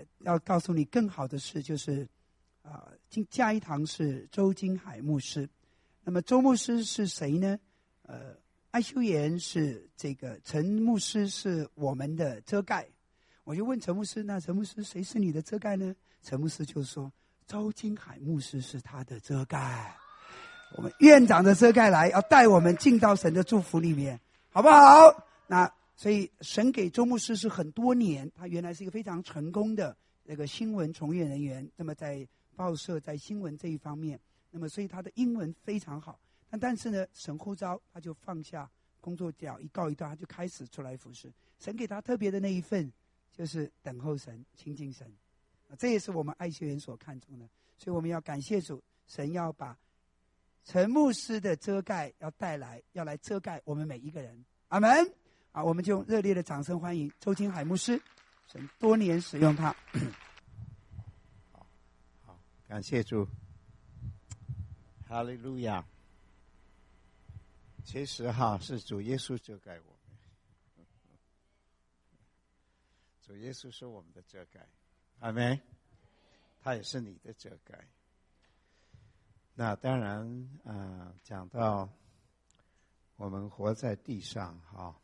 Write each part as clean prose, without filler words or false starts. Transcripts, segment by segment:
要告诉你更好的事，就是下一堂是周金海牧师。那么周牧师是谁呢？艾修言是这个，陈牧师是我们的遮盖。我就问陈牧师，那陈牧师谁是你的遮盖呢？陈牧师就说周金海牧师是他的遮盖，我们院长的遮盖来，要带我们进到神的祝福里面，好不好？那所以神给周牧师是很多年，他原来是一个非常成功的那个新闻从业人员，那么在报社在新闻这一方面，那么所以他的英文非常好。但是呢，神呼召他就放下工作表，一告一段他就开始出来服侍。神给他特别的那一份就是等候神，亲近神，这也是我们爱学员所看重的。所以我们要感谢主，神要把陈牧师的遮盖要带来，要来遮盖我们每一个人。阿们。我们就用热烈的掌声欢迎周金海牧师，神多年使用他。 好，感谢主，哈利路亚。其实是主耶稣遮盖我们，主耶稣是我们的遮盖，阿们。他也是你的遮盖。那当然讲到我们活在地上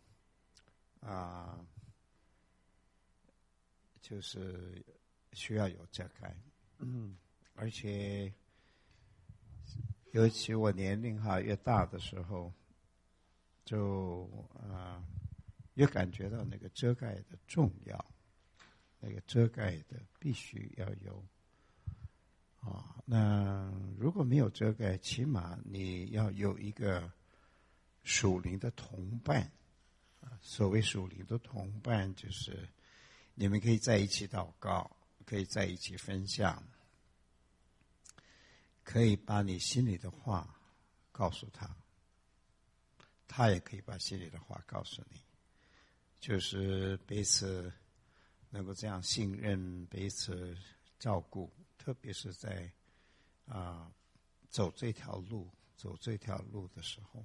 就是需要有遮盖，而且尤其我年龄越大的时候，就越感觉到那个遮盖的重要，那个遮盖的必须要有那如果没有遮盖，起码你要有一个属灵的同伴。所谓属灵的同伴，就是你们可以在一起祷告，可以在一起分享，可以把你心里的话告诉他，他也可以把心里的话告诉你，就是彼此能够这样信任，彼此照顾，特别是在走这条路的时候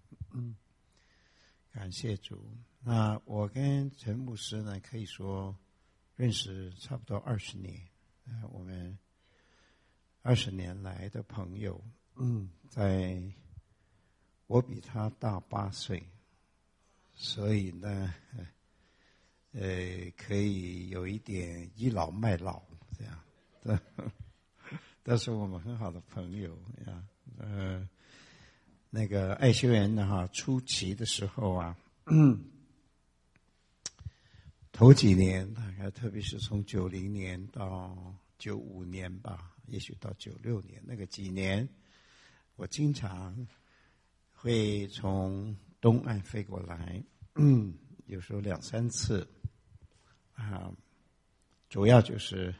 感谢主。那我跟陈牧师呢，可以说认识差不多20年，我们20年来的朋友，在我比他大8岁，所以呢，可以有一点倚老卖老这样，但是我们很好的朋友呀，那个爱修园呢初期的时候头几年大概特别是从90年到95年吧，也许到96年那个几年，我经常会从东岸飞过来，有时候2、3次主要就是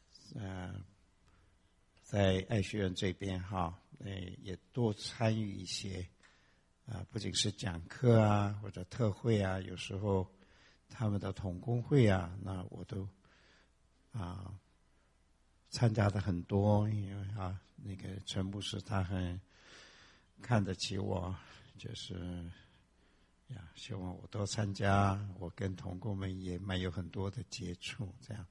在爱学院这边也多参与一些不仅是讲课或者特会有时候他们的同工会那我都参加的很多，因为那个陈牧师他很看得起我，就是希望我多参加，我跟同工们也蛮有很多的接触这样。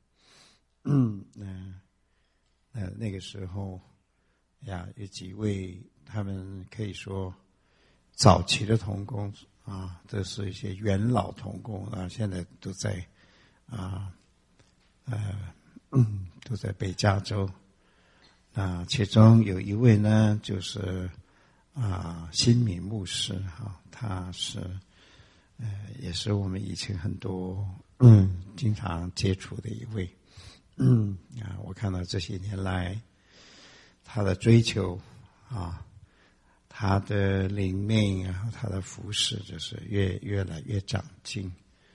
那个时候有几位他们可以说早期的同工这是一些元老同工现在都在都在北加州。其中有一位呢就是新敏牧师他是也是我们以前很多经常接触的一位。我看到这些年来他的追求他的灵命他的服事就是越来越长进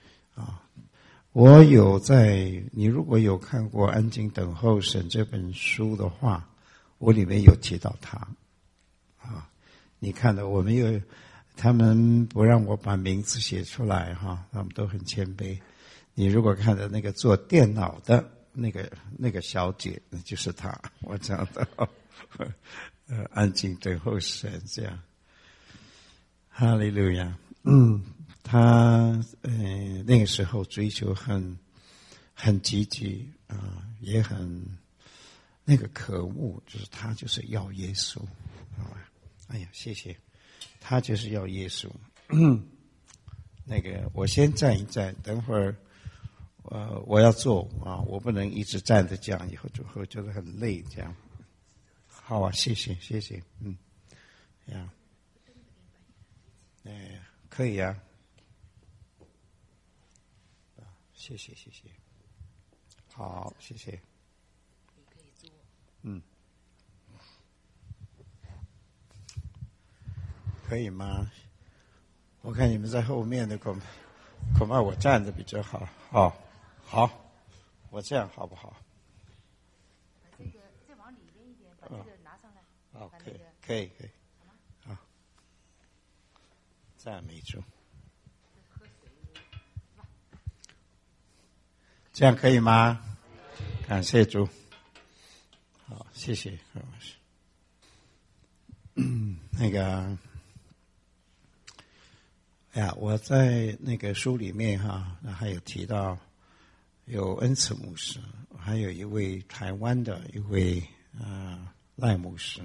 我有你如果有看过《安静等候神》这本书的话，我里面有提到他你看到我们他们不让我把名字写出来他们都很谦卑。你如果看到那个做电脑的那个小姐，那就是她，我讲到安静等候神这样。哈利路亚。他那个时候追求很很积极也很那个渴慕，就是他就是要耶稣，好吧？哎呀，谢谢，他就是要耶稣。那个我先站一站，等会儿我要坐我不能一直站着讲，以后就会觉得很累这样。好啊，谢谢谢谢，呀，可以啊，谢谢谢谢，好，谢谢。可以吗？我看你们在后面的恐怕我站着比较好。好，我这样好不好？ 这个再往里边一点，把这个拿上来。 可以，好，赞美主。这样可以吗？感谢主。好，谢谢。那个，我在那个书里面还有提到有恩慈牧师，还有一位台湾的一位赖牧师，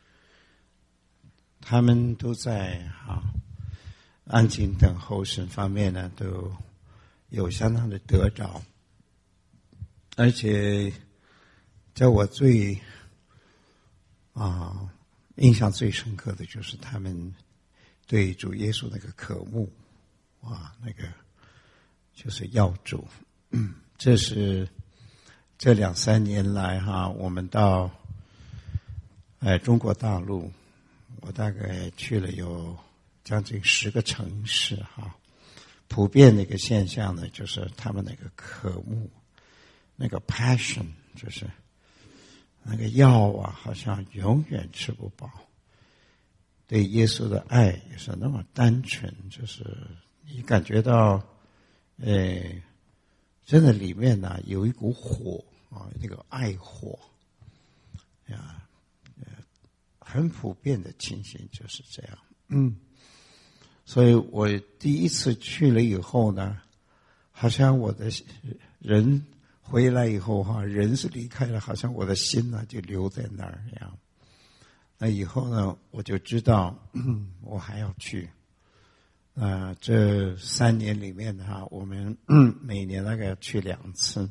他们都在安静等候神方面呢，都有相当的得着，而且在我最印象最深刻的就是他们对主耶稣那个渴慕那个就是要主。这是这2-3年来我们到中国大陆，我大概去了有将近10个城市普遍的一个现象呢，就是他们那个渴慕，那个 passion， 就是那个药好像永远吃不饱。对耶稣的爱也是那么单纯，就是你感觉到，真的里面呢有一股火那个爱火很普遍的情形就是这样。所以我第一次去了以后呢，好像我的人回来以后人是离开了，好像我的心呢就留在那儿一样。那以后呢，我就知道我还要去。这3年里面我们每年大概要去2次。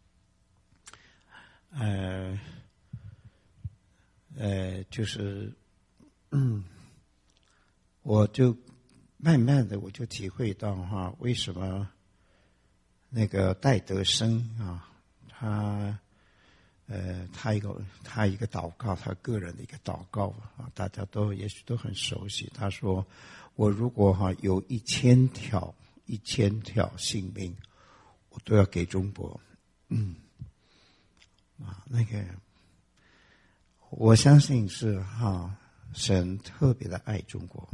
就是我就慢慢的我就体会到为什么那个戴德生他一个祷告，他个人的一个祷告大家都也许都很熟悉。他说：“我如果有1000条性命，我都要给中国。”那个我相信是神特别的爱中国，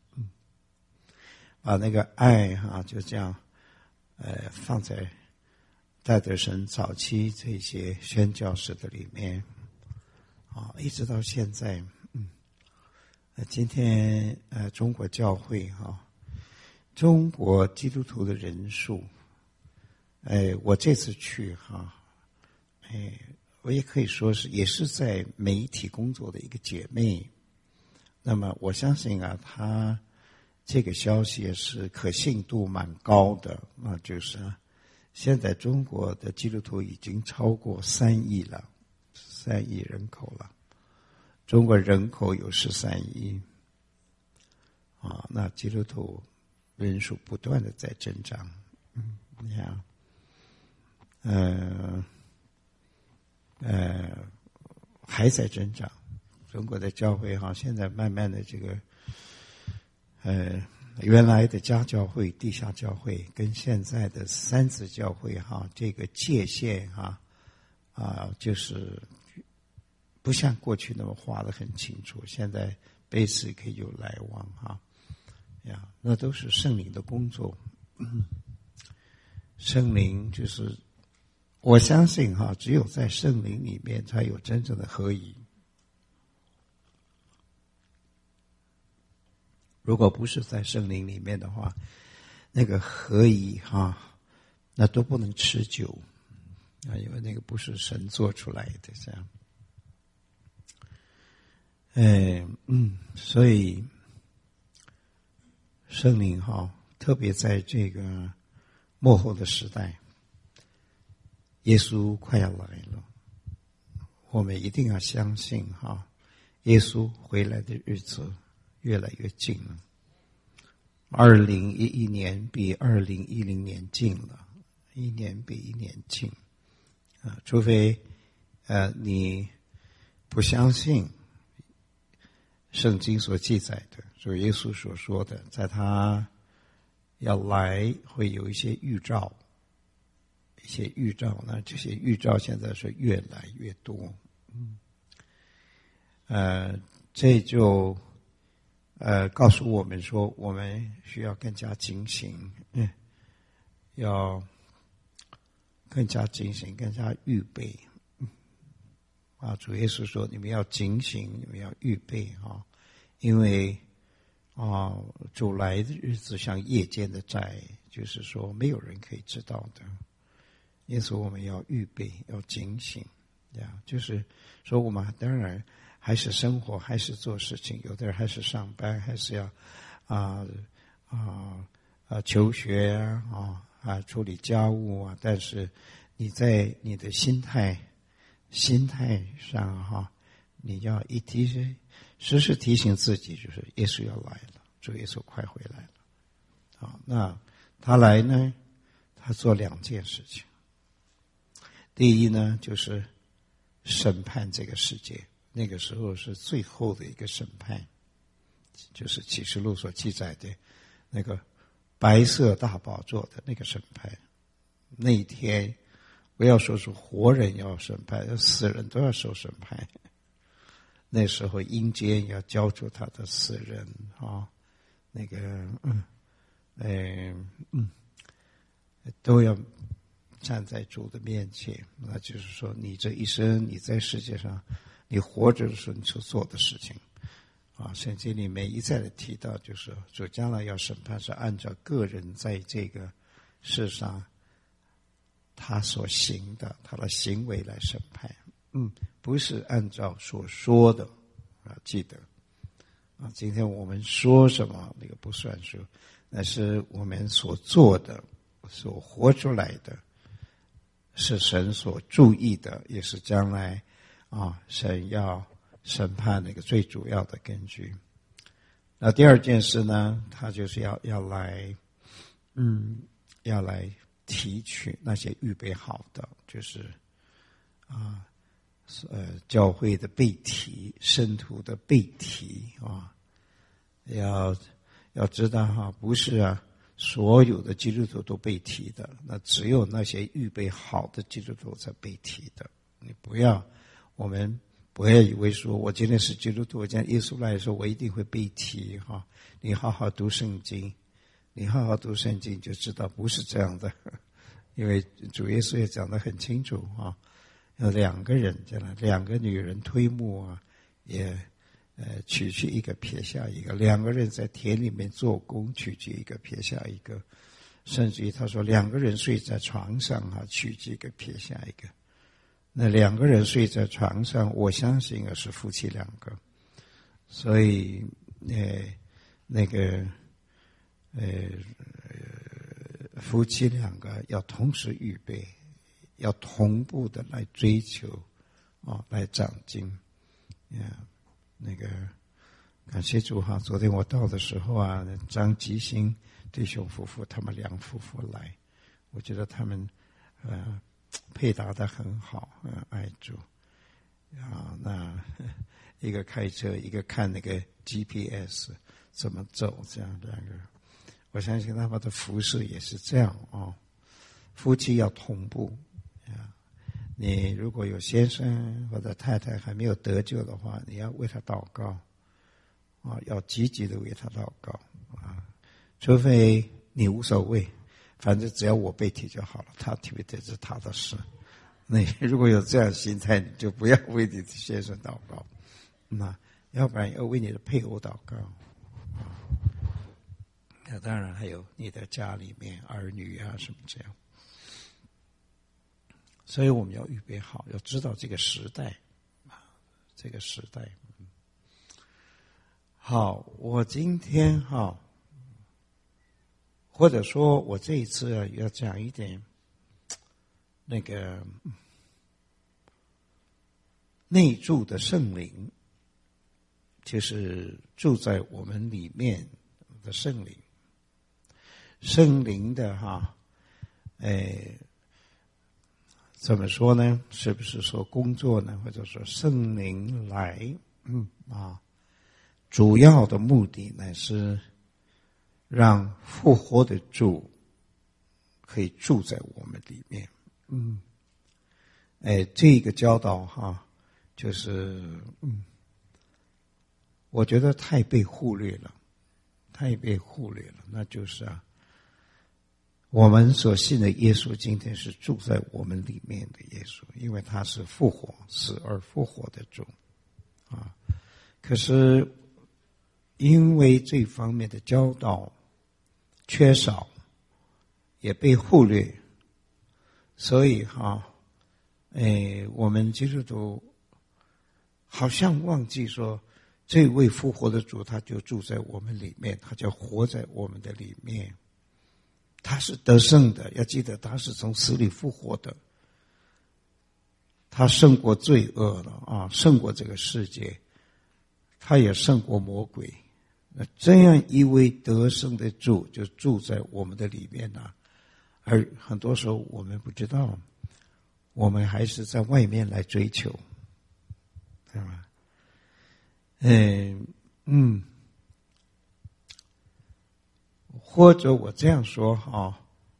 把那个爱就这样放在戴德生早期这些宣教士的里面一直到现在。今天中国教会中国基督徒的人数，我这次去我也可以说也是在媒体工作的一个姐妹。那么我相信她这个消息也是可信度蛮高的就是现在中国的基督徒已经超过3亿了，3亿人口了。中国人口有13亿那基督徒人数不断的在增长。你看还在增长。中国的教会现在慢慢的这个原来的家教会、地下教会跟现在的三自教会这个界限就是不像过去那么画得很清楚，现在彼此可以有来往那都是圣灵的工作。圣灵就是我相信只有在圣灵里面才有真正的合一。如果不是在圣灵里面的话，那个合一那都不能持久。 因为那个不是神做出来的这样。所以圣灵特别在这个末后的时代，耶稣快要来了，我们一定要相信耶稣回来的日子越来越近了。2011年比2010年近了，一年比一年近除非你不相信圣经所记载的，所以耶稣所说的，在他要来会有一些预兆，呢，这些预兆现在是越来越多。这就告诉我们说，我们需要更加警醒，要更加警醒，更加预备。主耶稣说，你们要警醒，你们要预备因为主来的日子像夜间的债，就是说没有人可以知道的。因此我们要预备，要警醒，就是说我们当然还是生活，还是做事情，有的人还是上班，还是要求学处理家务但是你在你的心态上你要时时提醒自己，就是耶稣要来了，主耶稣快回来了。那他来呢，他做2件事情。第一呢，就是审判这个世界，那个时候是最后的一个审判，就是启示录所记载的那个白色大宝座的那个审判。那一天不要说是活人要审判，死人都要受审判。那时候阴间要交出他的死人那个都要站在主的面前。那就是说，你这一生你在世界上你活着的时候你所做的事情圣经里面一再的提到，就是主将来要审判是按照个人在这个世上他所行的他的行为来审判，不是按照所说的记得今天我们说什么那个不算数，那是我们所做的所活出来的，是神所注意的，也是将来神要审判那个最主要的根据。那第2件事呢，他就是要来提取那些预备好的，就是教会的被提，圣徒的被提要知道不是所有的基督徒都被提的，那只有那些预备好的基督徒才被提的。我们不要以为说我今天是基督徒，我今天耶稣来说我一定会被提你好好读圣经，就知道不是这样的。因为主耶稣也讲得很清楚有2个人2个女人推磨也取去一个撇下一个，2个人在田里面做工，取去一个撇下一个，甚至于他说2个人睡在床上取去一个撇下一个。那2个人睡在床上，我相信是夫妻2个，所以夫妻2个要同时预备，要同步的来追求来长进。感谢主昨天我到的时候张吉兴弟兄夫妇他们2夫妇来，我觉得他们配搭得很好，爱主那一个开车，一个看那个 GPS 怎么走，这样2个，我相信他们的服事也是这样夫妻要同步你如果有先生或者太太还没有得救的话，你要为他祷告要积极的为他祷告除非你无所谓，反正只要我被提就好了，他提不提是他的事。你如果有这样心态，你就不要为你的先生祷告，那要不然要为你的配偶祷告那当然还有你的家里面儿女什么这样。 所以我们要预备好，要知道这个时代啊，这个时代。好，我今天或者说我这一次要讲一点那个内住的圣灵，就是住在我们里面的圣灵。圣灵的怎么说呢？是不是说工作呢？或者说圣灵来主要的目的乃是让复活的主可以住在我们里面。这个教导就是我觉得太被忽略了，那就是我们所信的耶稣今天是住在我们里面的耶稣，因为他是复活，死而复活的主可是因为这方面的教导缺少，也被忽略，所以我们基督徒好像忘记说，这位复活的主他就住在我们里面，他就活在我们的里面，他是得胜的。要记得他是从死里复活的，他胜过罪恶了胜过这个世界，他也胜过魔鬼。那这样一位得胜的主就住在我们的里面而很多时候我们不知道，我们还是在外面来追求，对吧？或者我这样说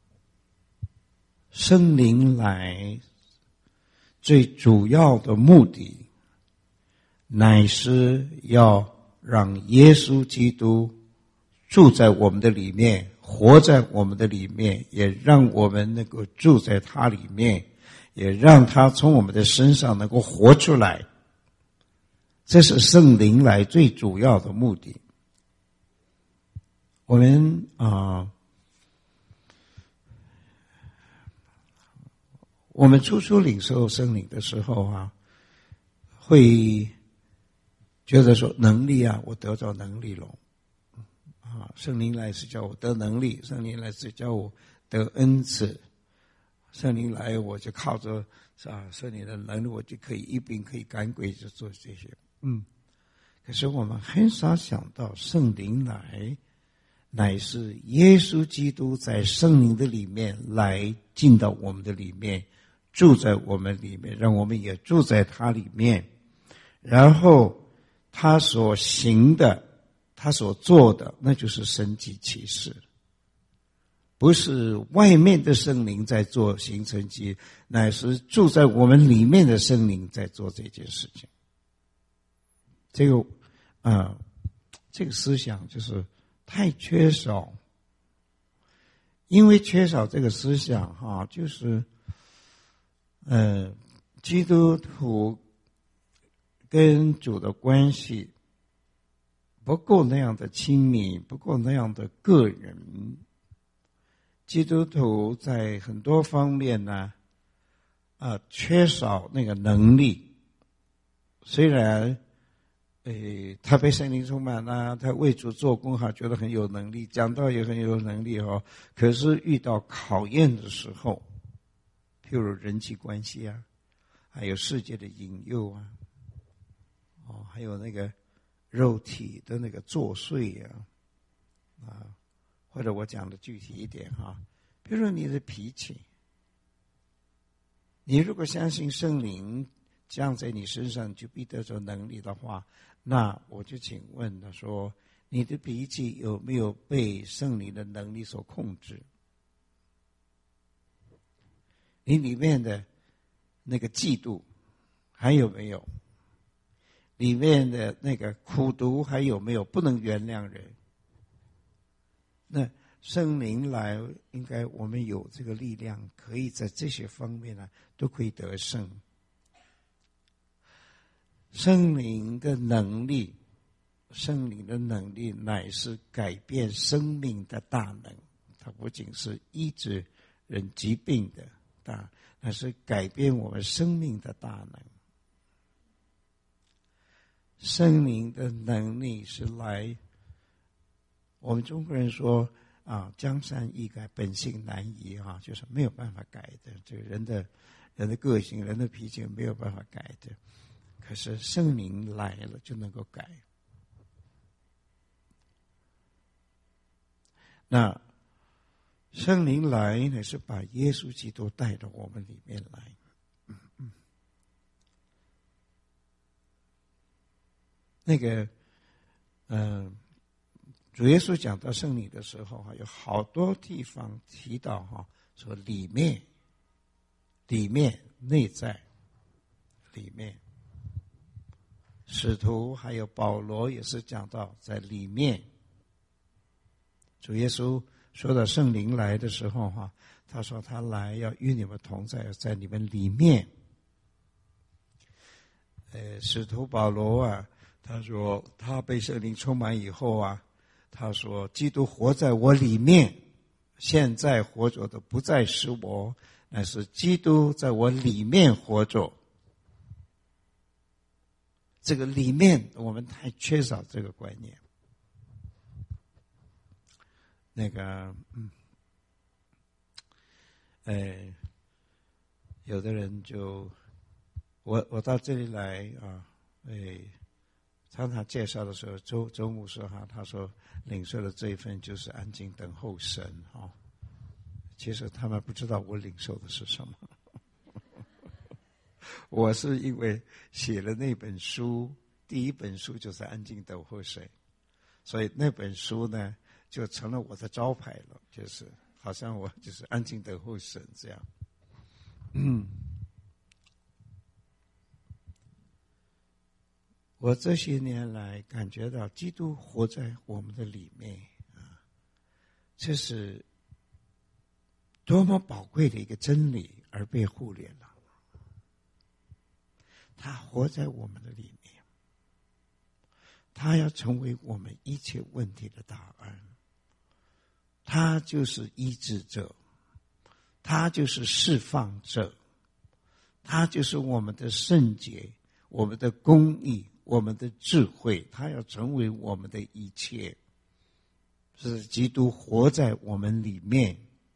圣灵来最主要的目的乃是要让耶稣基督住在我们的里面，活在我们的里面，也让我们能够住在他里面，也让他从我们的身上能够活出来。这是圣灵来最主要的目的。我们我们初领受圣灵的时候会觉得说能力我得到能力了圣灵来是叫我得能力，圣灵来是叫我得恩赐，圣灵来我就靠着圣灵的能力，我就可以一并可以赶鬼，就做这些。可是我们很少想到圣灵来乃是耶稣基督在圣灵的里面来进到我们的里面，住在我们里面，让我们也住在他里面，然后他所行的，他所做的，那就是神迹奇事，不是外面的圣灵在做行神迹，乃是住在我们里面的圣灵在做这件事情。这个思想就是太缺少，因为缺少这个思想就是基督徒跟主的关系不够那样的亲密，不够那样的个人。基督徒在很多方面缺少那个能力，虽然他被圣灵充满他为主做工觉得很有能力，讲道也很有能力可是遇到考验的时候，譬如人际关系还有世界的引诱还有那个肉体的那个作祟或者我讲的具体一点比如说你的脾气，你如果相信圣灵降在你身上就必得着能力的话，那我就请问他说，你的脾气有没有被圣灵的能力所控制？你里面的那个嫉妒还有没有？里面的那个苦毒还有没有？不能原谅人。那圣灵来，应该我们有这个力量，可以在这些方面都可以得胜。圣灵的能力乃是改变生命的大能，它不仅是医治人疾病的， 大，那是改变我们生命的大能。圣灵的能力是来，我们中国人说江山易改，本性难移就是没有办法改的。这个人的个性、人的脾气没有办法改的。可是圣灵来了就能够改。那圣灵来呢，是把耶稣基督带到我们里面来。那个主耶稣讲到圣灵的时候有好多地方提到说里面、内在、里面。使徒还有保罗也是讲到在里面。主耶稣说到圣灵来的时候他说他来要与你们同在，在你们里面。使徒保罗他说他被圣灵充满以后他说基督活在我里面，现在活着的不再是我，乃是基督在我里面活着。这个里面我们太缺少这个观念。那个有的人就我到这里来常常介绍的时候，周牧师他说领受的这一份就是安静等候神其实他们不知道我领受的是什么。我是因为写了那本书，第一本书就是安静等候神，所以那本书呢就成了我的招牌了，就是好像我就是安静等候神这样。我这些年来感觉到基督活在我们的里面这是多么宝贵的一个真理，而被忽略了。他活在我们的里面，他要成为我们一切问题的答案。他就是医治者，他就是释放者，他就是我们的圣洁，我们的公义，我们的智慧，他要成为我们的一切。是基督活在我们里面。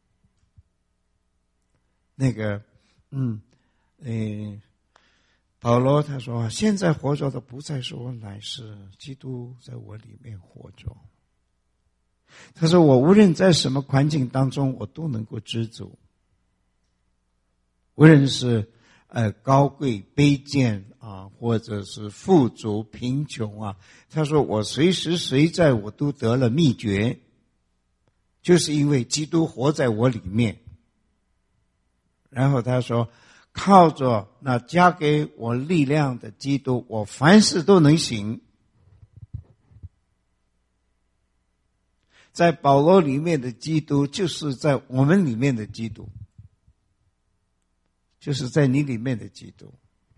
那个保罗他说现在活着的不再是我，乃是基督在我里面活着。他说我无论在什么环境当中我都能够知足，无论是高贵卑贱或者是富足贫穷他说我随时随在我都得了秘诀，就是因为基督活在我里面。然后他说靠着那加给我力量的基督，我凡事都能行。在保罗里面的基督就是在我们里面的基督，就是在你里面的基督。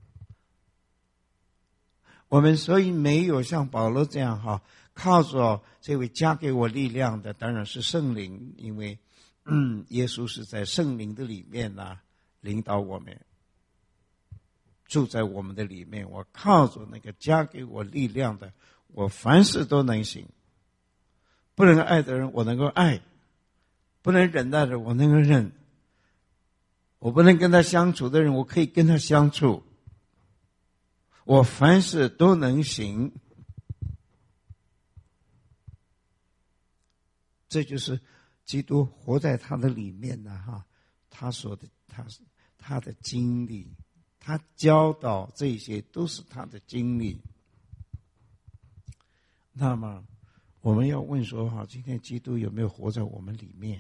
我们所以没有像保罗这样靠着这位加给我力量的当然是圣灵，因为耶稣是在圣灵的里面领导我们，住在我们的里面。我靠着那个加给我力量的，我凡事都能行。不能爱的人我能够爱，不能忍耐的人我能够忍，我不能跟他相处的人我可以跟他相处，我凡事都能行。这就是基督活在他的里面他说的他的经历，他教导这些都是他的经历。那么我们要问说今天基督有没有活在我们里面？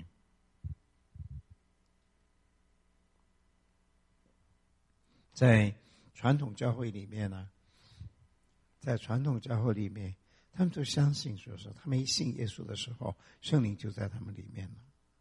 在传统教会里面他们都相信说是他们一信耶稣的时候，圣灵就在他们里面了。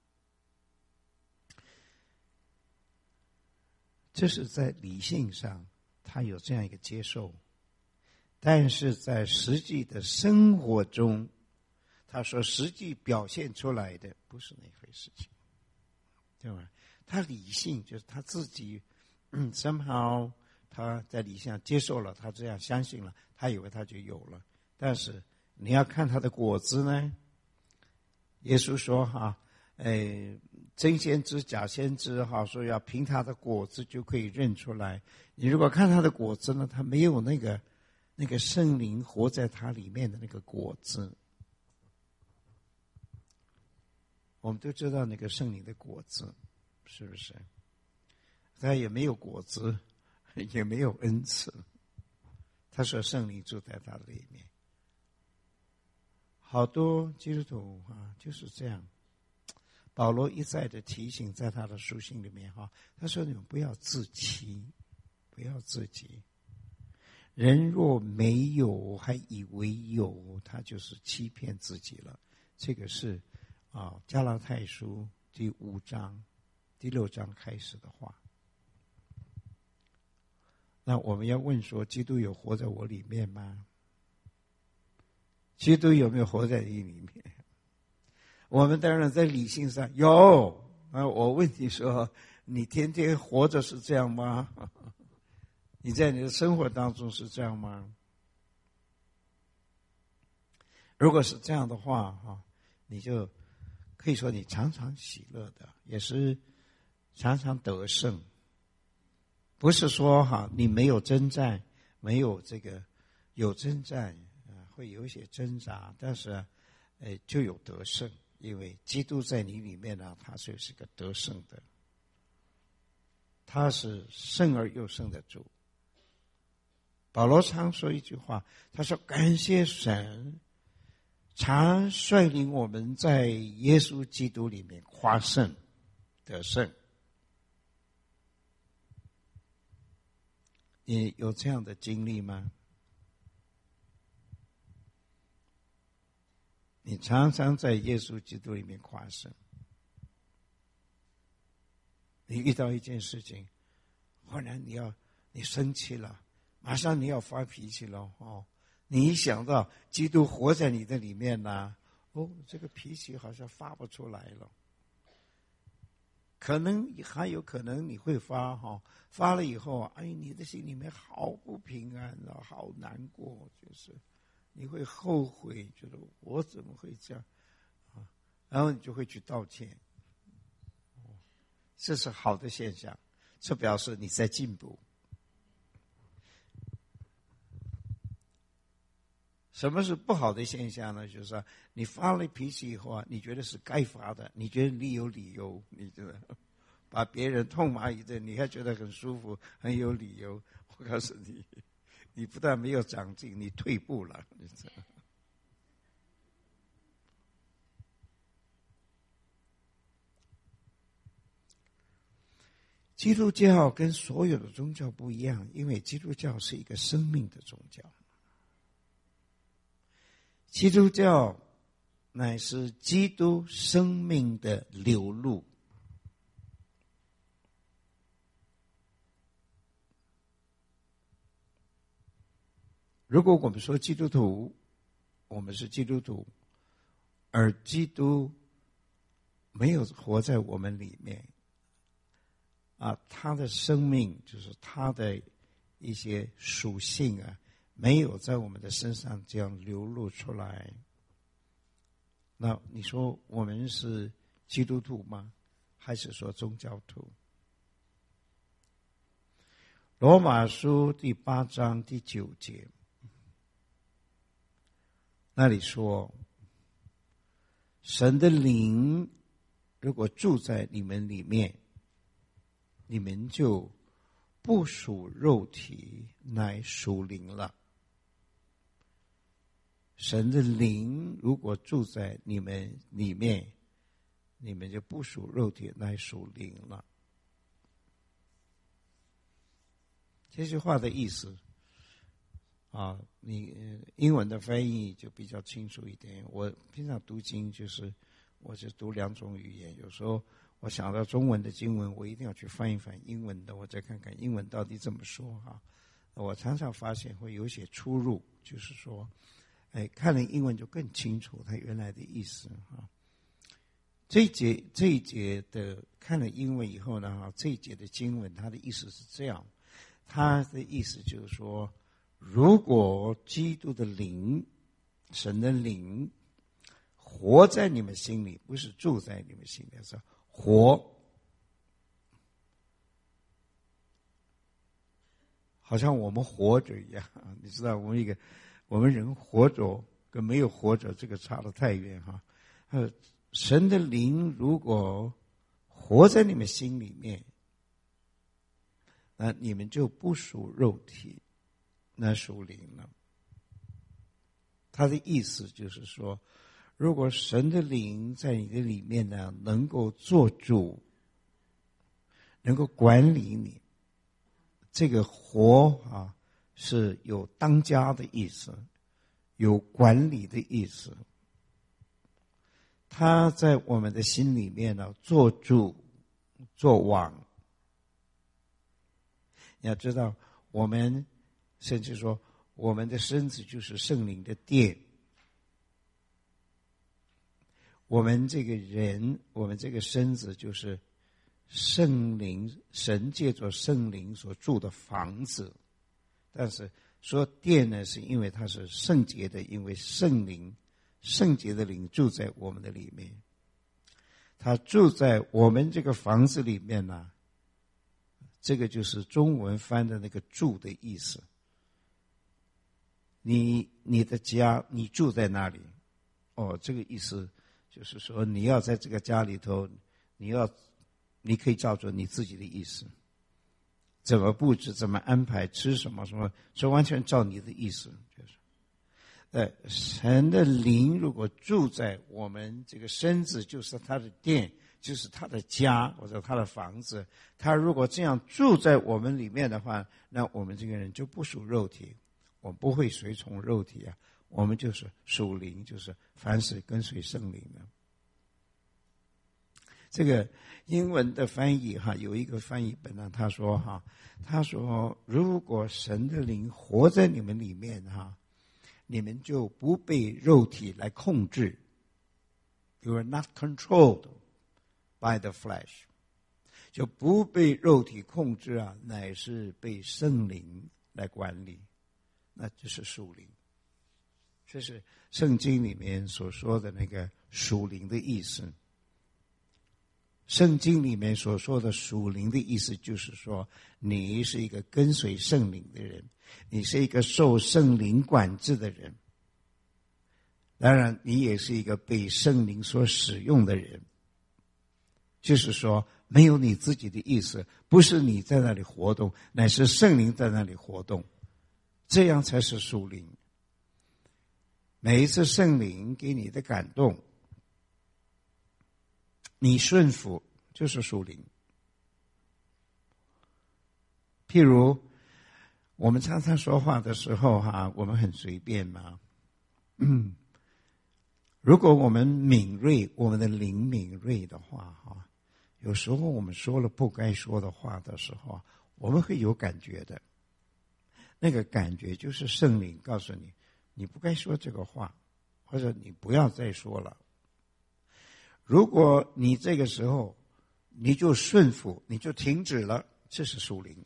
这是在理性上他有这样一个接受，但是在实际的生活中，他说实际表现出来的不是那回事情，对吧？ 他理性就是他自己somehow 他在理性上接受了，他这样相信了，他以为他就有了。但是你要看他的果子呢。耶稣说真先知假先知说要凭他的果子就可以认出来。你如果看他的果子呢，他没有那个圣灵活在他里面的那个果子。我们都知道那个圣灵的果子，是不是？他也没有果子，也没有恩赐。他说圣灵住在他的里面。好多基督徒就是这样。保罗一再的提醒，在他的书信里面他说你们不要自欺，不要自己。人若没有还以为有，他就是欺骗自己了。这个是加拉太书第5章第6章开始的话。那我们要问说，基督有活在我里面吗？基督有没有活在你里面？我们当然在理性上有。我问你说，你天天活着是这样吗？你在你的生活当中是这样吗？如果是这样的话你就可以说你常常喜乐的，也是常常得胜。不是说你没有征战，没有有征战会有一些挣扎，但是就有得胜，因为基督在你里面呢，他就是个得胜的，他是胜而又胜的主。保罗常说一句话，他说感谢神常率领我们在耶稣基督里面夸胜得胜。你有这样的经历吗？你常常在耶稣基督里面夸胜。你遇到一件事情，忽然你生气了，马上你要发脾气了你一想到基督活在你的里面呢，这个脾气好像发不出来了。还有可能你会发了以后你的心里面好不平安好难过，就是你会后悔，觉得我怎么会这样然后你就会去道歉。这是好的现象，这表示你在进步。什么是不好的现象呢？就是说你发了脾气以后你觉得是该发的，你觉得你有理由，你觉得把别人痛骂一顿，你还觉得很舒服，很有理由。我告诉你，你不但没有长进，你退步了，你知道。基督教跟所有的宗教不一样，因为基督教是一个生命的宗教。基督教乃是基督生命的流露。如果我们说基督徒，我们是基督徒，而基督没有活在我们里面他的生命就是他的一些属性没有在我们的身上这样流露出来。那你说我们是基督徒吗？还是说宗教徒？罗马书第8章第9节，那里说，神的灵如果住在你们里面，你们就不属肉体，乃属灵了。神的灵如果住在你们里面，你们就不属肉体，乃属灵了。这句话的意思你英文的翻译就比较清楚一点。我平常读经我就读2种语言，有时候我想到中文的经文，我一定要去翻一翻英文的，我再看看英文到底怎么说我常常发现会有些出入，就是说看了英文就更清楚它原来的意思这一节的看了英文以后呢，这一节的经文它的意思是这样，它的意思就是说，如果基督的灵，神的灵活在你们心里，不是住在你们心里，是活，好像我们活着一样。你知道，我们人活着跟没有活着这个差得太远哈。神的灵如果活在你们心里面，那你们就不属肉体，那属灵了。他的意思就是说，如果神的灵在你的里面呢，能够做主，能够管理你，这个活是有当家的意思，有管理的意思。他在我们的心里面呢，做主做王。你要知道，我们甚至说我们的身子就是圣灵的殿，我们这个人，我们这个身子就是圣灵，神借着圣灵所住的房子。但是说殿呢，是因为它是圣洁的，因为圣洁的灵住在我们的里面，他住在我们这个房子里面呢，这个就是中文翻的那个住的意思。你的家，你住在那里，这个意思就是说，你要在这个家里头，你可以照着你自己的意思，怎么布置，怎么安排，吃什么什么，这完全照你的意思。就是神的灵如果住在我们这个身子，就是他的殿，就是他的家或者他的房子，他如果这样住在我们里面的话，那我们这个人就不属肉体，我们不会随从肉体啊，我们就是属灵，就是凡事跟随圣灵的。这个英文的翻译有一个翻译本呢，他说如果神的灵活在你们里面你们就不被肉体来控制。You are not controlled by the flesh， 就不被肉体控制乃是被圣灵来管理，那就是属灵。这是圣经里面所说的那个属灵的意思。圣经里面所说的属灵的意思，就是说你是一个跟随圣灵的人，你是一个受圣灵管制的人，当然你也是一个被圣灵所使用的人。就是说没有你自己的意思，不是你在那里活动，乃是圣灵在那里活动，这样才是属灵。每一次圣灵给你的感动，你顺服就是属灵。譬如我们常常说话的时候我们很随便嘛。如果我们敏锐，我们的灵敏锐的话有时候我们说了不该说的话的时候，我们会有感觉的。那个感觉就是圣灵告诉你，你不该说这个话，或者你不要再说了。如果你这个时候你就顺服，你就停止了，这是属灵。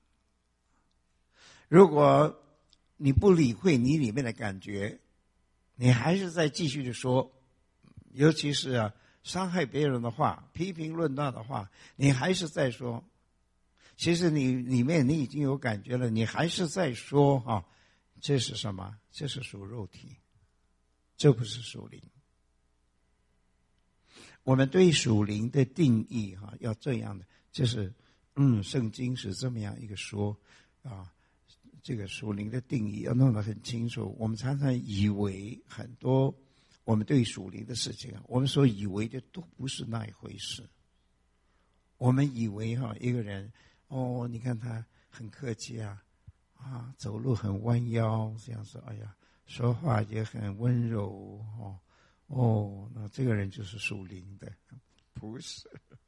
如果你不理会你里面的感觉，你还是在继续的说，尤其是伤害别人的话，批评论断的话，你还是在说，其实你里面你已经有感觉了，你还是在说这是什么？这是属肉体，这不是属灵。我们对属灵的定义要这样的，就是圣经是这么样一个说这个属灵的定义要弄得很清楚。我们常常以为很多我们对属灵的事情我们所以为的都不是那一回事。我们以为一个人你看他很客气走路很弯腰这样子，说话也很温柔那这个人就是属灵的。不是，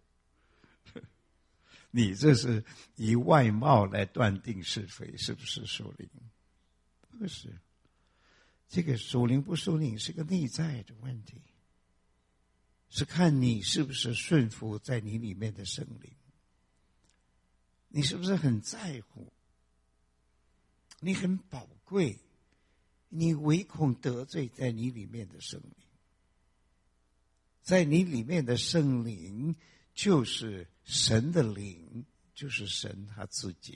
你这是以外貌来断定是非，是不是属灵？不是，这个属灵不属灵是个内在的问题， 是看你是不是顺服在你里面的圣灵，你是不是很在乎，你很宝贵，你唯恐得罪在你里面的圣灵。在你里面的圣灵就是神的灵，就是神他自己。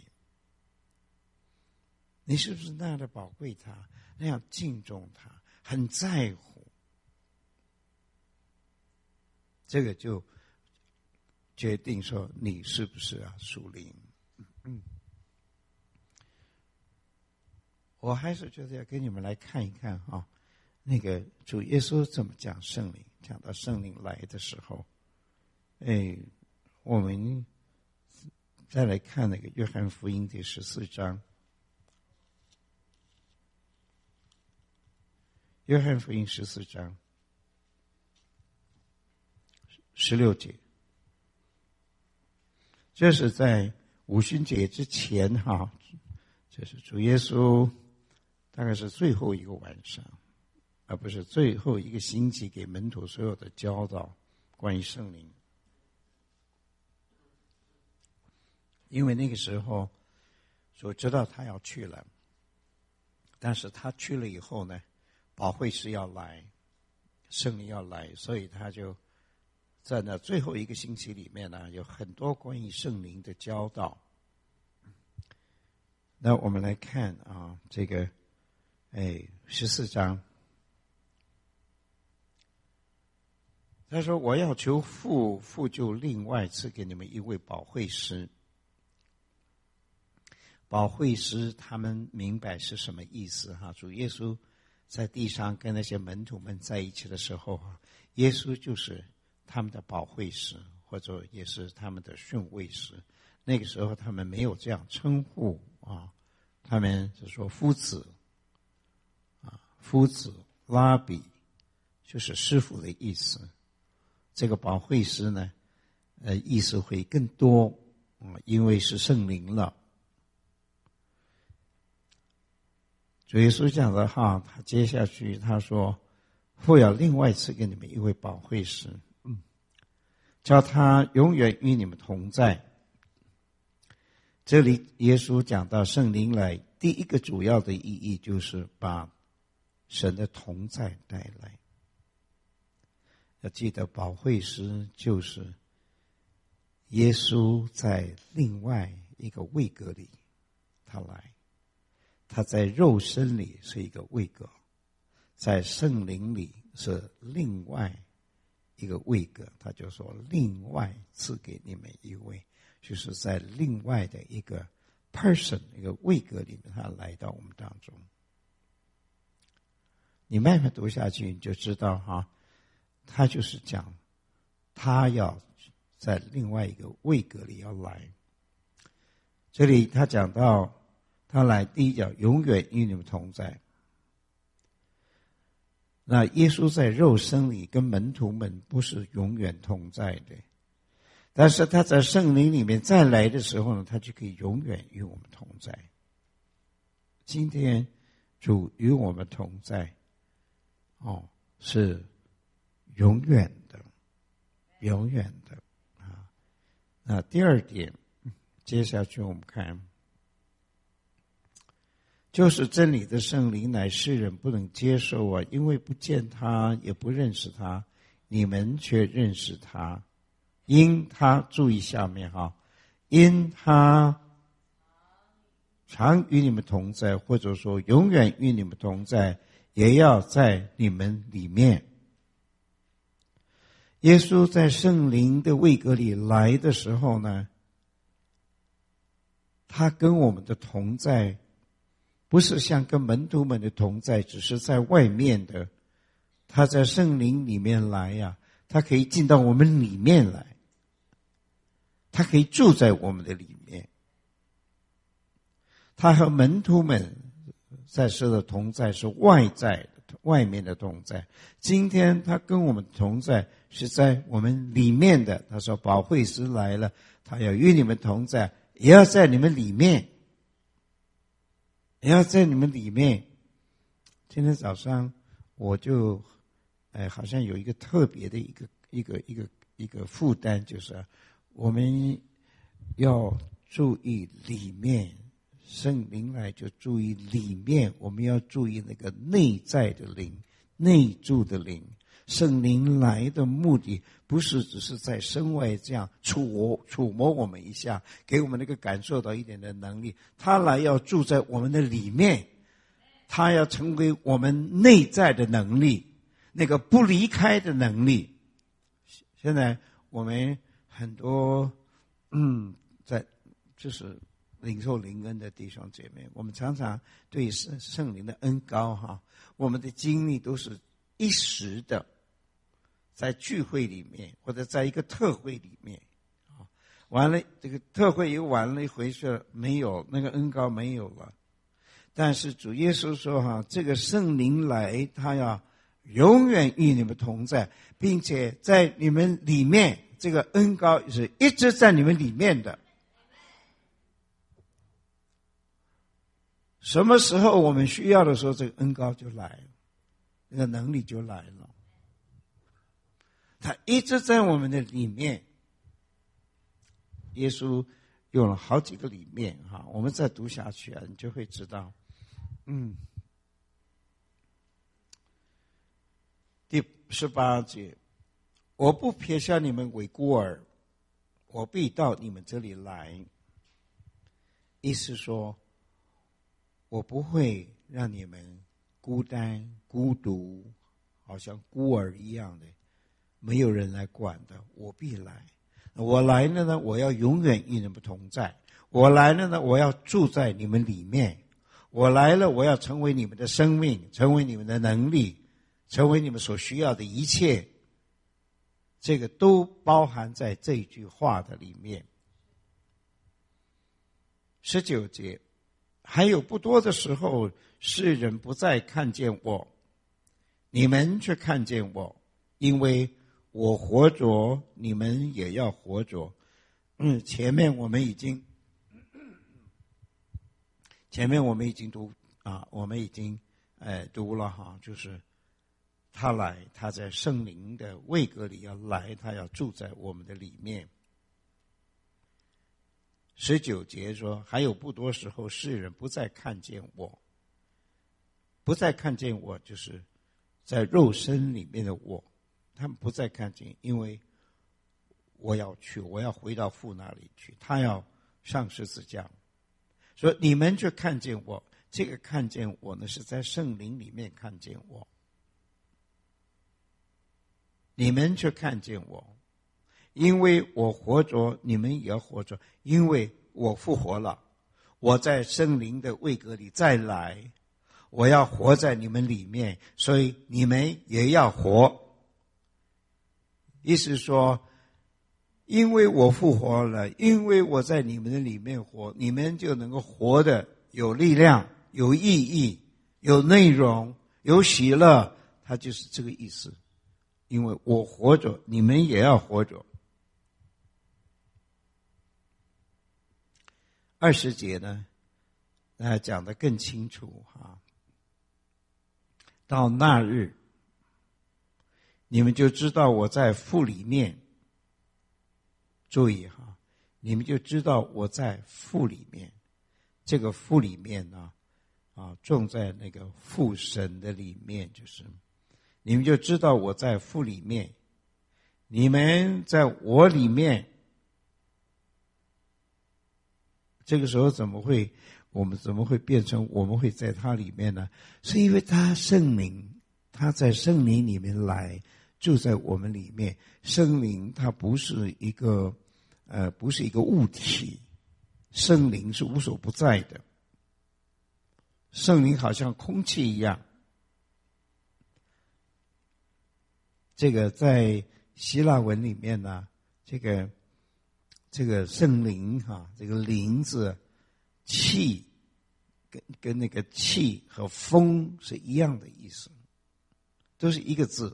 你是不是那样的宝贵他，那样敬重他，很在乎？这个就决定说你是不是属灵。我还是觉得要跟你们来看一看那个主耶稣怎么讲圣灵，讲到圣灵来的时候，我们再来看那个约翰福音第14章。约翰福音14章16节，这是在五旬节之前这是主耶稣大概是最后一个晚上，而不是最后一个星期给门徒所有的教导关于圣灵。因为那个时候所知道他要去了，但是他去了以后呢，保惠师要来，圣灵要来，所以他就在那最后一个星期里面呢，有很多关于圣灵的教导。那我们来看这个14章，他说我要求父，父就另外赐给你们一位保惠师。保惠师他们明白是什么意思主耶稣在地上跟那些门徒们在一起的时候耶稣就是他们的保惠师，或者也是他们的训慰师。那个时候他们没有这样称呼他们就说夫子夫子拉比就是师傅的意思。这个保惠师呢意思会更多因为是圣灵了。主耶稣讲的他接下去他说父要另外赐给你们一位保惠师，叫他永远与你们同在。这里耶稣讲到圣灵来，第一个主要的意义就是把神的同在带来。要记得保惠师就是耶稣在另外一个位格里他来，他在肉身里是一个位格，在圣灵里是另外一个位格。他就说另外赐给你们一位，就是在另外的一个 person 一个位格里面他来到我们当中。你慢慢读下去你就知道他就是讲他要在另外一个位格里要来。这里他讲到他来，第一讲永远与你们同在。那耶稣在肉身里跟门徒们不是永远同在的，但是他在圣灵里面再来的时候呢，他就可以永远与我们同在。今天主与我们同在是永远的，永远的那第二点，接下去我们看，就是真理的圣灵乃世人不能接受因为不见他也不认识他，你们却认识他，因他注意下面因他常与你们同在，或者说永远与你们同在，也要在你们里面。耶稣在圣灵的位格里来的时候呢，他跟我们的同在不是像跟门徒们的同在只是在外面的，他在圣灵里面来他可以进到我们里面来，他可以住在我们的里面。他和门徒们在世的同在是外在的，外面的同在。今天他跟我们同在是在我们里面的。他说保惠师来了，他要与你们同在，也要在你们里面，也要在你们里面。今天早上我就好像有一个特别的一个负担，就是我们要注意里面，圣灵来就注意里面，我们要注意那个内在的灵，内住的灵。圣灵来的目的不是只是在身外这样触摸我们一下，给我们那个感受到一点的能力，他来要住在我们的里面，他要成为我们内在的能力，那个不离开的能力。现在我们很多在就是领受灵恩的弟兄姐妹，我们常常对圣灵的恩膏我们的经历都是一时的，在聚会里面或者在一个特会里面完了这个特会又完了一回事，没有那个恩膏没有了。但是主耶稣说这个圣灵来，他要永远与你们同在，并且在你们里面，这个恩膏是一直在你们里面的。什么时候我们需要的时候，这个恩膏就来了，那个能力就来了。他一直在我们的里面。耶稣用了好几个里面我们再读下去你就会知道。第18节，我不撇下你们为孤儿，我必到你们这里来。意思说，我不会让你们孤单孤独，好像孤儿一样的，没有人来管的，我必来。我来了呢，我要永远与你们同在。我来了呢，我要住在你们里面。我来了，我要成为你们的生命，成为你们的能力，成为你们所需要的一切。这个都包含在这句话的里面。19节，还有不多的时候，世人不再看见我，你们却看见我，因为我活着，你们也要活着。前面我们已经读我们已经读了就是他来，他在圣灵的位格里要来，他要住在我们的里面。19节说，还有不多时候，世人不再看见我，不再看见我，就是在肉身里面的我，他们不再看见，因为我要回到父那里去，他要上十字架。所以你们就看见我，这个看见我呢，是在圣灵里面看见我。你们却看见我，因为我活着，你们也要活着，因为我复活了，我在圣灵的位格里再来，我要活在你们里面，所以你们也要活。意思说，因为我复活了，因为我在你们的里面活，你们就能够活得有力量、有意义、有内容、有喜乐，它就是这个意思。因为我活着，你们也要活着。20节呢，讲得更清楚到那日，你们就知道我在父里面。注意你们就知道我在父里面。这个父里面呢，种在那个父神的里面，就是你们就知道我在父里面，你们在我里面。这个时候我们怎么会变成我们会在他里面呢？是因为他圣灵，他在圣灵里面来住在我们里面。圣灵它不是一个物体，圣灵是无所不在的。圣灵好像空气一样。这个在希腊文里面呢，这个圣灵这个灵字，气跟那个气和风是一样的意思，都是一个字。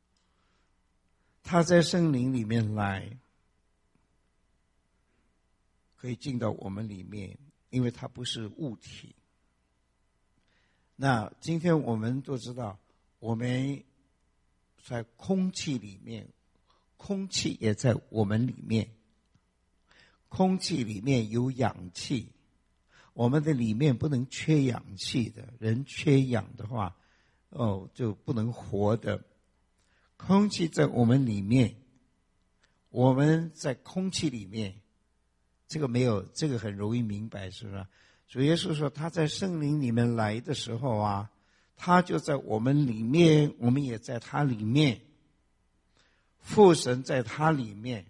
他在圣灵里面来，可以进到我们里面，因为它不是物体。那今天我们都知道，我们在空气里面， 空气也在我们里面，空气里面有氧气，我们的里面不能缺氧气的，人缺氧的话，就不能活的。空气在我们里面，我们在空气里面，这个很容易明白，是不是？主耶稣说他在圣灵里面来的时候啊，他就在我们里面，我们也在他里面，父神在他里面，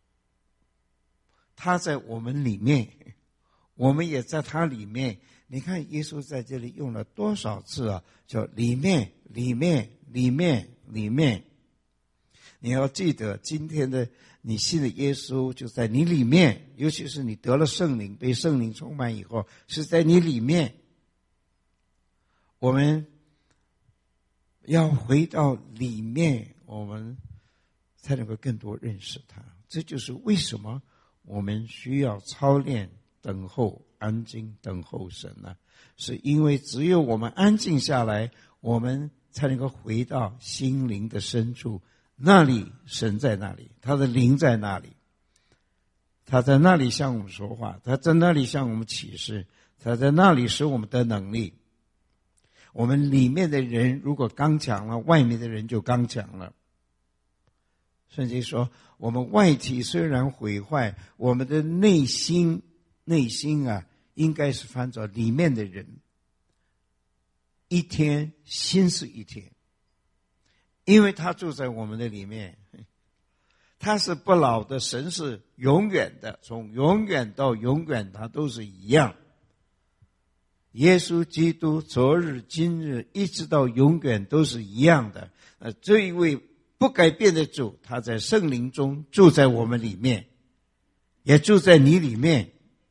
他在我们里面，我们也在他里面。你看耶稣在这里用了多少次啊，叫里面里面里面里面。你要记得今天的你信的耶稣就在你里面，尤其是你得了圣灵，被圣灵充满以后，是在你里面。我们要回到里面，我们才能够更多认识他。这就是为什么我们需要操练等候，安静等候神呢？是因为只有我们安静下来，我们才能够回到心灵的深处，那里神在那里，他的灵在那里，他在那里向我们说话，他在那里向我们启示，他在那里使我们得能力。我们里面的人如果刚强了，外面的人就刚强了。圣经说我们外体虽然毁坏，我们的内心啊，应该是翻作里面的人，一天新是一天，因为他住在我们的里面，他是不老的，神是永远的，从永远到永远他都是一样。耶稣基督昨日今日一直到永远都是一样的。这一位不改变的主，他在圣灵中住在我们里面，也住在你里面。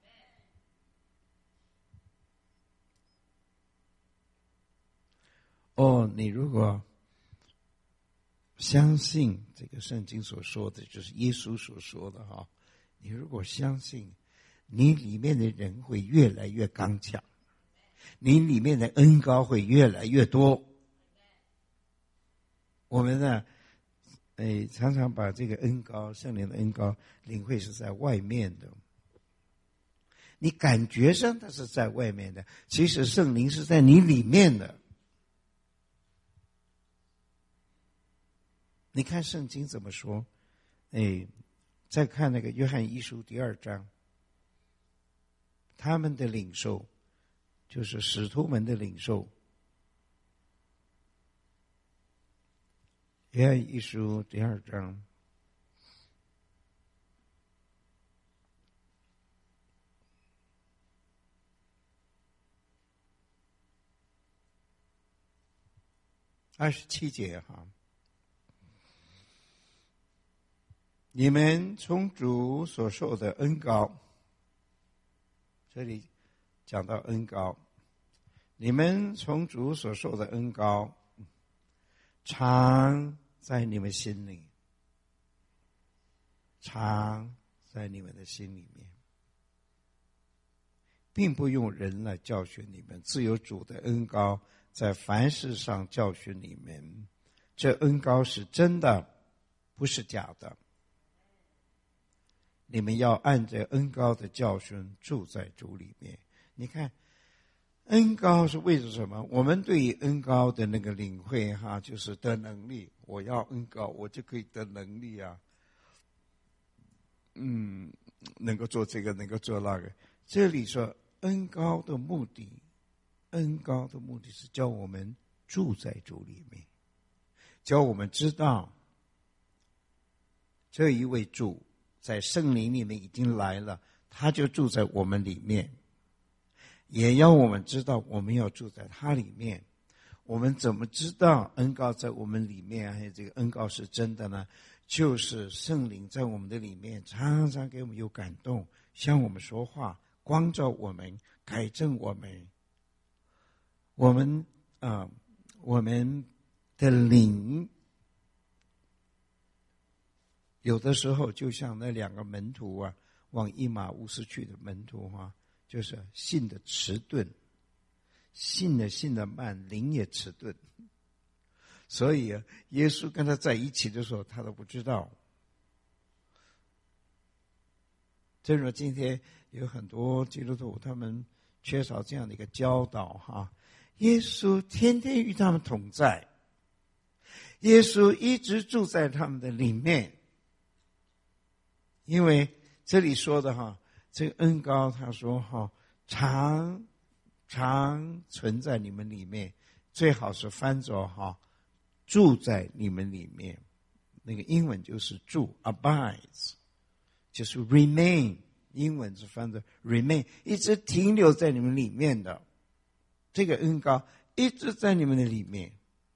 你如果相信这个圣经所说的，就是耶稣所说的哈，你如果相信，你里面的人会越来越刚强，你里面的恩膏会越来越多。我们呢，常常把这个恩膏，圣灵的恩膏领会是在外面的，你感觉上它是在外面的，其实圣灵是在你里面的。你看圣经怎么说？再看那个约翰一书第2章，他们的领受，就是使徒们的领受。约翰一书第2章27节哈。你们从主所受的恩膏，这里讲到恩膏，你们从主所受的恩膏常在你们心里，常在你们的心里面，并不用人来教训你们，自有主的恩膏在凡事上教训你们。这恩膏是真的，不是假的。你们要按着恩膏的教训住在主里面。你看恩膏是为了什么？我们对于恩膏的那个领会哈，就是得能力。我要恩膏，我就可以得能力啊。能够做这个，能够做那个。这里说恩膏的目的是叫我们住在主里面，叫我们知道这一位主在圣灵里面已经来了，他就住在我们里面，也要我们知道我们要住在他里面。我们怎么知道恩膏在我们里面，还有这个恩膏是真的呢？就是圣灵在我们的里面常常给我们有感动，向我们说话，光照我们，改正我们。我们的灵有的时候就像那2个门徒啊，往以马乌斯去的门徒啊，就是信的迟钝，信的慢，灵也迟钝。所以耶稣跟他在一起的时候，他都不知道， 正如今天有很多基督徒，他们缺少这样的一个教导哈。耶稣天天与他们同在，耶稣一直住在他们的里面。因为这里说的哈，这个恩膏他说哈，常存在你们里面，最好是翻作哈，住在你们里面。那个英文就是住 abides， 就是 remain， 英文是翻作 remain， 一直停留在你们里面的这个恩膏一直在你们的里面。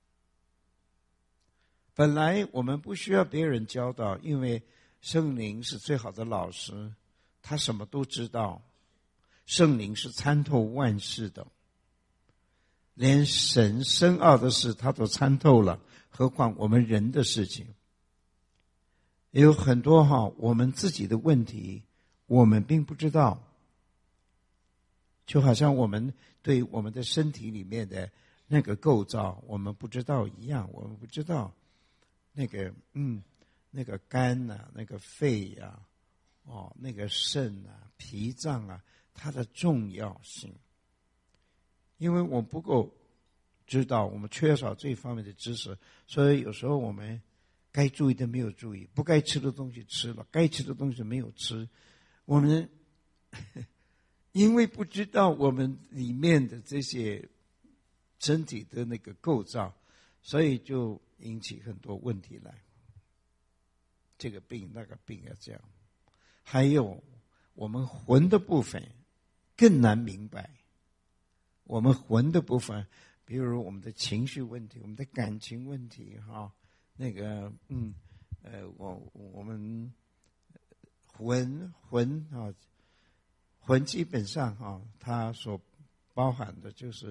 本来我们不需要别人教导，因为圣灵是最好的老师，他什么都知道。圣灵是参透万事的，连神深奥的事他都参透了，何况我们人的事情。有很多我们自己的问题我们并不知道，就好像我们对我们的身体里面的那个构造我们不知道一样。我们不知道那个肝啊，那个肺啊，那个肾啊，脾脏啊，它的重要性。因为我们不够知道，我们缺少这方面的知识，所以有时候我们该注意的没有注意，不该吃的东西吃了，该吃的东西没有吃。我们因为不知道我们里面的这些身体的那个构造，所以就引起很多问题来，这个病那个病啊，这样。还有我们魂的部分更难明白。我们魂的部分，比如我们的情绪问题，我们的感情问题那个我们魂基本上它所包含的就是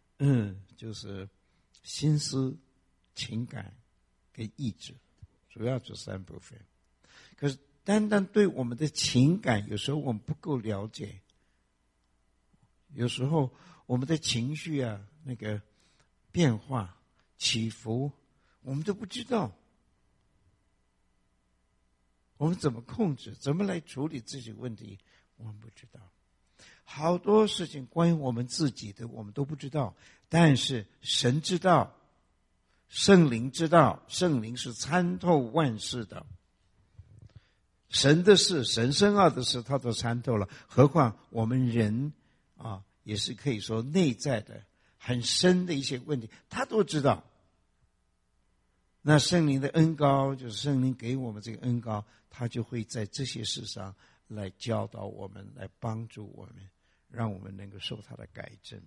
心思、情感跟意志，主要这三部分。可是单单对我们的情感，有时候我们不够了解，有时候我们的情绪啊，那个变化起伏我们都不知道，我们怎么控制，怎么来处理这些问题我们不知道。好多事情关于我们自己的我们都不知道，但是神知道，圣灵知道，圣灵是参透万事的。神的事，神深奥的事他都参透了，何况我们人也是可以说内在的很深的一些问题他都知道。那圣灵的恩膏，就是圣灵给我们这个恩膏，他就会在这些事上来教导我们，来帮助我们，让我们能够受他的改正。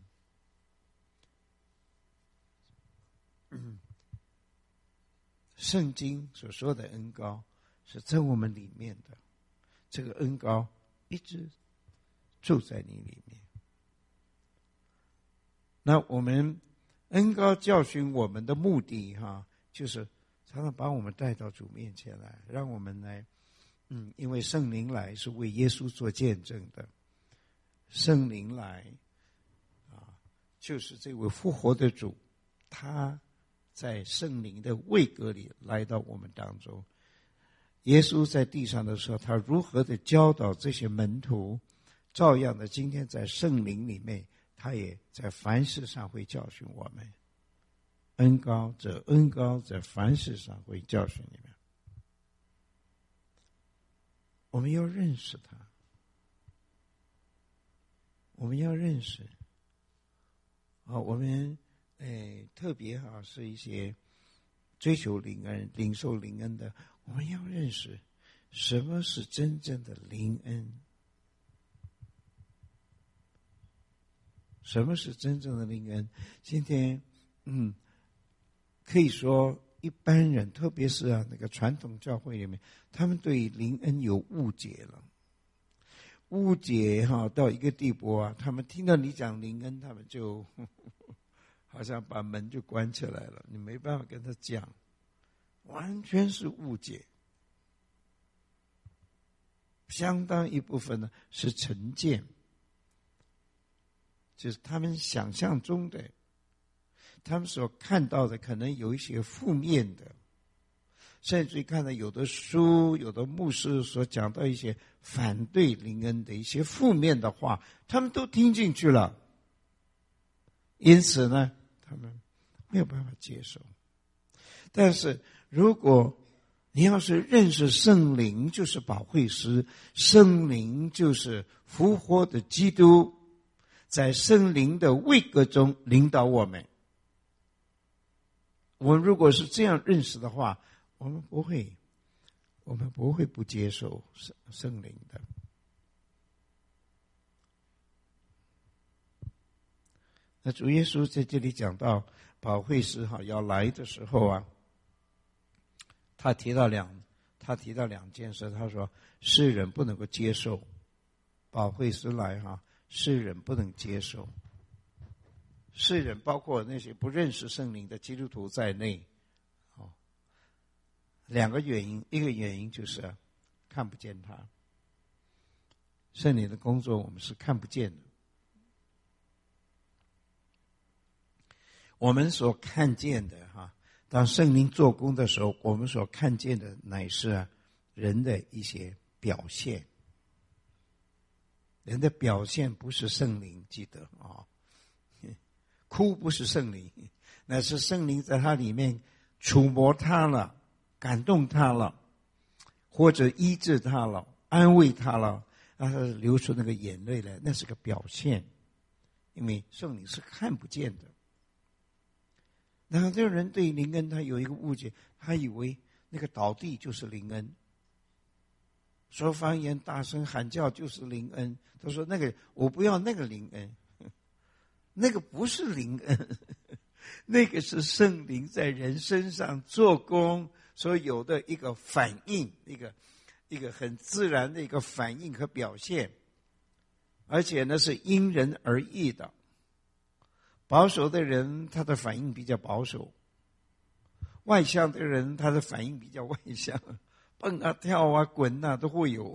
圣经所说的恩膏是在我们里面的，这个恩膏一直住在你里面。那我们恩膏教训我们的目的就是常常把我们带到主面前来，让我们来因为圣灵来是为耶稣做见证的，圣灵来就是这位复活的主，他在圣灵的位格里来到我们当中。耶稣在地上的时候，他如何的教导这些门徒，照样的今天在圣灵里面，他也在凡事上会教训我们。恩膏在凡事上会教训你们。我们要认识他，我们要认识我们特别是一些追求灵恩、领受灵恩的，我们要认识什么是真正的灵恩。什么是真正的灵恩？今天可以说一般人，特别是那个传统教会里面，他们对灵恩有误解了。误解到一个地步他们听到你讲灵恩，他们就好像把门就关起来了，你没办法跟他讲，完全是误解。相当一部分呢是成见，就是他们想象中的，他们所看到的可能有一些负面的， 甚至于看到有的书、有的牧师所讲到一些反对灵恩的一些负面的话，他们都听进去了。因此呢，他们没有办法接受。但是如果你要是认识圣灵就是保惠师，圣灵就是复活的基督，在圣灵的位格中领导我们。我们如果是这样认识的话，我们不会不接受圣灵的。那主耶稣在这里讲到保惠师要来的时候啊，他提到两件事。他说世人不能够接受保惠师来世人不能接受。世人包括那些不认识圣灵的基督徒在内。两个原因，一个原因就是看不见他。圣灵的工作我们是看不见的。我们所看见的当圣灵做工的时候，我们所看见的乃是人的一些表现。人的表现不是圣灵，记得哭不是圣灵，乃是圣灵在他里面触摸他了，感动他了，或者医治他了，安慰他了，让他流出那个眼泪来，那是个表现。因为圣灵是看不见的。然后这个人对灵恩他有一个误解，他以为那个倒地就是灵恩，说方言大声喊叫就是灵恩。他说那个我不要那个灵恩，那个不是灵恩，那个是圣灵在人身上做工所有的一个反应，一个很自然的一个反应和表现，而且呢是因人而异的。保守的人他的反应比较保守，外向的人他的反应比较外向，蹦啊跳啊滚啊都会有。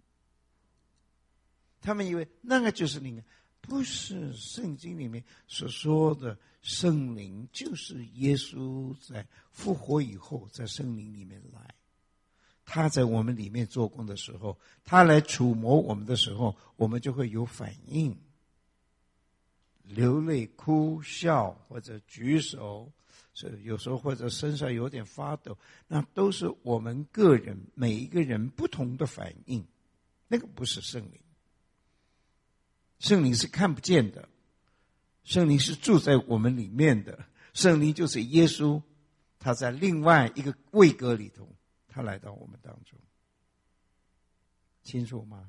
他们以为那个就是灵恩，不是。圣经里面所说的圣灵就是耶稣在复活以后在圣灵里面来，他在我们里面做工的时候，他来触摸我们的时候，我们就会有反应，流泪哭笑或者举手，有时候或者身上有点发抖，那都是我们个人每一个人不同的反应，那个不是圣灵。圣灵是看不见的，圣灵是住在我们里面的，圣灵就是耶稣，他在另外一个位格里头，他来到我们当中，清楚吗？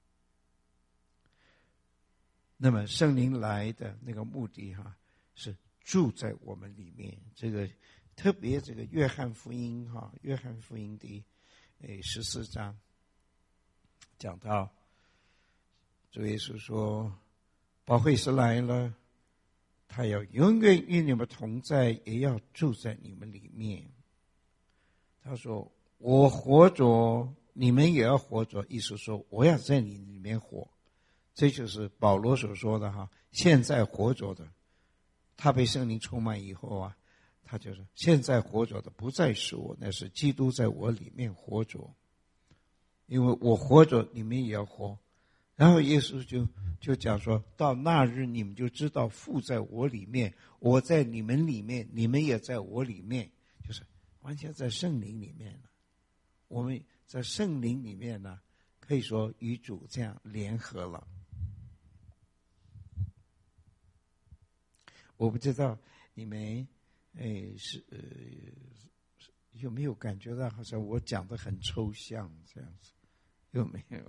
那么圣灵来的那个目的是住在我们里面。这个特别这个约翰福音第14章讲到主耶稣说保惠师来了，他要永远与你们同在，也要住在你们里面。他说我活着你们也要活着，意思说我要在你里面活。这就是保罗所说的现在活着的，他被圣灵充满以后他就是现在活着的不再是我，那是基督在我里面活着。因为我活着你们也要活。然后耶稣就讲说，到那日你们就知道父在我里面，我在你们里面，你们也在我里面，就是完全在圣灵里面了。我们在圣灵里面呢，可以说与主这样联合了。我不知道你们有没有感觉到好像我讲的很抽象这样子，有没有？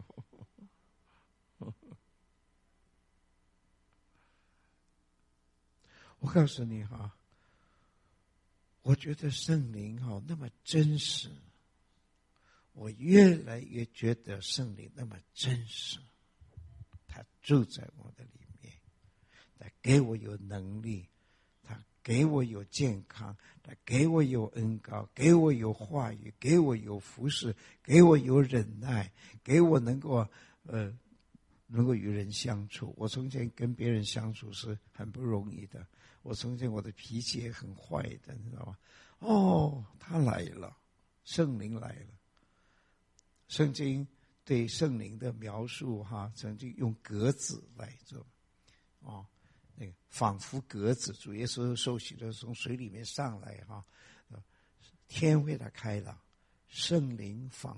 我告诉你我觉得圣灵那么真实，我越来越觉得圣灵那么真实，他住在我的里面，他给我有能力，他给我有健康，他给我有恩膏，给我有话语，给我有服侍，给我有忍耐，给我能够与人相处。我从前跟别人相处是很不容易的，我从前我的脾气也很坏的，你知道吗？他来了， 圣灵来了。圣经对圣灵的描述曾经用鸽子来做那个仿佛鸽子，主耶稣受洗的从水里面上来天为他开了，圣灵仿